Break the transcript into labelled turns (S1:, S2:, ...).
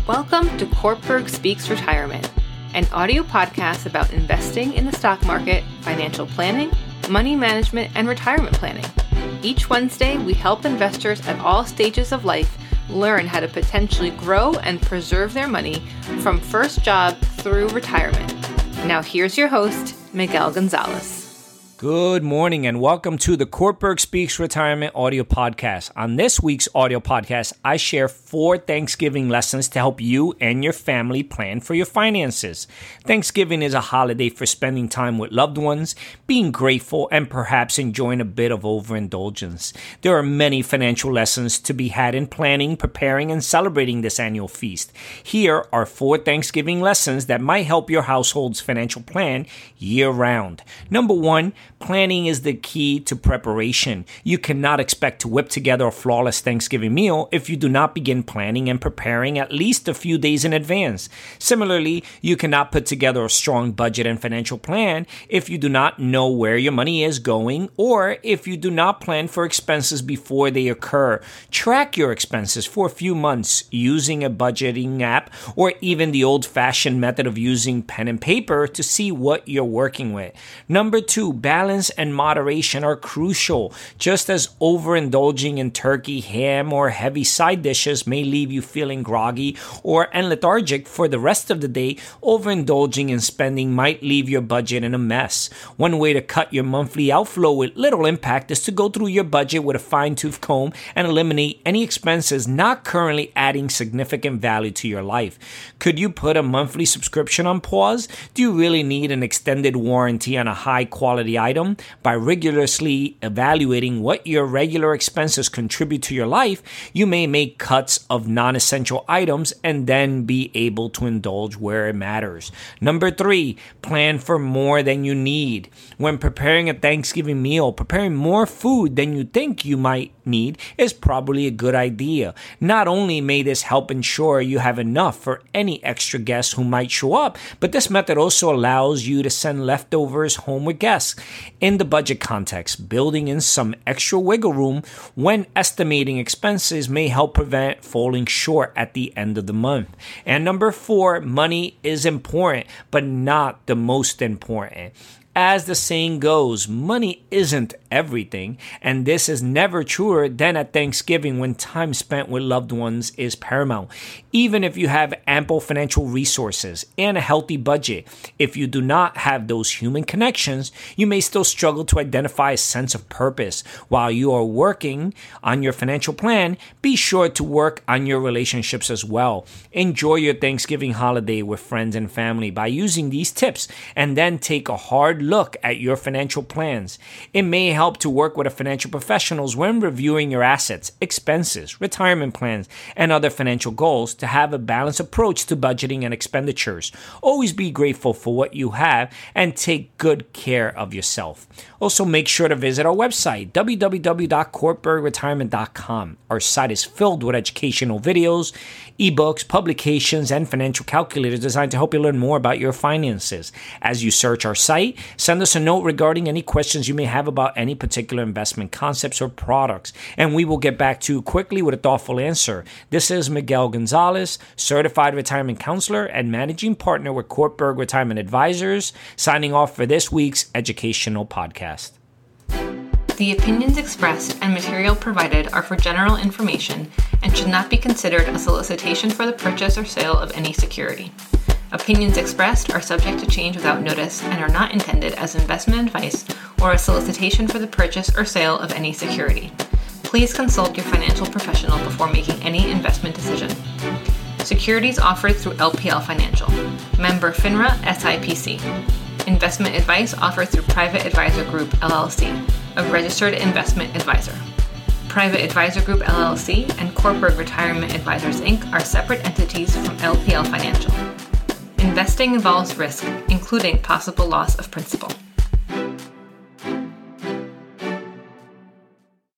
S1: Welcome to Kortberg Speaks Retirement, an audio podcast about investing in the stock market, financial planning, money management, and retirement planning. Each Wednesday, we help investors at all stages of life learn how to potentially grow and preserve their money from first job through retirement. Now here's your host, Miguel Gonzalez.
S2: Good morning and welcome to the Kortberg Speaks Retirement audio podcast. On this week's audio podcast, I share 4 Thanksgiving lessons to help you and your family plan for your finances. Thanksgiving is a holiday for spending time with loved ones, being grateful, and perhaps enjoying a bit of overindulgence. There are many financial lessons to be had in planning, preparing, and celebrating this annual feast. Here are 4 Thanksgiving lessons that might help your household's financial plan year-round. Number 1, planning is the key to preparation. You cannot expect to whip together a flawless Thanksgiving meal if you do not begin planning and preparing at least a few days in advance. Similarly, you cannot put together a strong budget and financial plan if you do not know where your money is going or if you do not plan for expenses before they occur. Track your expenses for a few months using a budgeting app or even the old-fashioned method of using pen and paper to see what you're working with. Number 2, balance and moderation are crucial. Just as overindulging in turkey, ham, or heavy side dishes may leave you feeling groggy and lethargic for the rest of the day, overindulging in spending might leave your budget in a mess. One way to cut your monthly outflow with little impact is to go through your budget with a fine-tooth comb and eliminate any expenses not currently adding significant value to your life. Could you put a monthly subscription on pause? Do you really need an extended warranty on a high-quality item? By rigorously evaluating what your regular expenses contribute to your life, you may make cuts of non-essential items and then be able to indulge where it matters. Number 3, plan for more than you need. When preparing a Thanksgiving meal, preparing more food than you think you might need is probably a good idea. Not only may this help ensure you have enough for any extra guests who might show up, but this method also allows you to send leftovers home with guests. In the budget context, building in some extra wiggle room when estimating expenses may help prevent falling short at the end of the month. And number 4, money is important, but not the most important. As the saying goes, money isn't everything, and this is never truer than at Thanksgiving when time spent with loved ones is paramount. Even if you have ample financial resources and a healthy budget, if you do not have those human connections, you may still struggle to identify a sense of purpose. While you are working on your financial plan, be sure to work on your relationships as well. Enjoy your Thanksgiving holiday with friends and family by using these tips, and then take a hard look at your financial plans. It may help to work with a financial professionals when reviewing your assets, expenses, retirement plans, and other financial goals to have a balanced approach to budgeting and expenditures. Always be grateful for what you have and take good care of yourself. Also, make sure to visit our website, www.kortbergretirement.com. Our site is filled with educational videos, ebooks, publications, and financial calculators designed to help you learn more about your finances. As you search our site, send us a note regarding any questions you may have about any particular investment concepts or products, and we will get back to you quickly with a thoughtful answer. This is Miguel Gonzalez, Certified Retirement Counselor and Managing Partner with Kortberg Retirement Advisors, signing off for this week's educational podcast.
S1: The opinions expressed and material provided are for general information and should not be considered a solicitation for the purchase or sale of any security. Opinions expressed are subject to change without notice and are not intended as investment advice or a solicitation for the purchase or sale of any security. Please consult your financial professional before making any investment decision. Securities offered through LPL Financial. Member FINRA SIPC. Investment advice offered through Private Advisor Group, LLC, a registered investment advisor. Private Advisor Group, LLC, and Kortberg Retirement Advisors, Inc. are separate entities from LPL Financial. Investing involves risk, including possible loss of principal.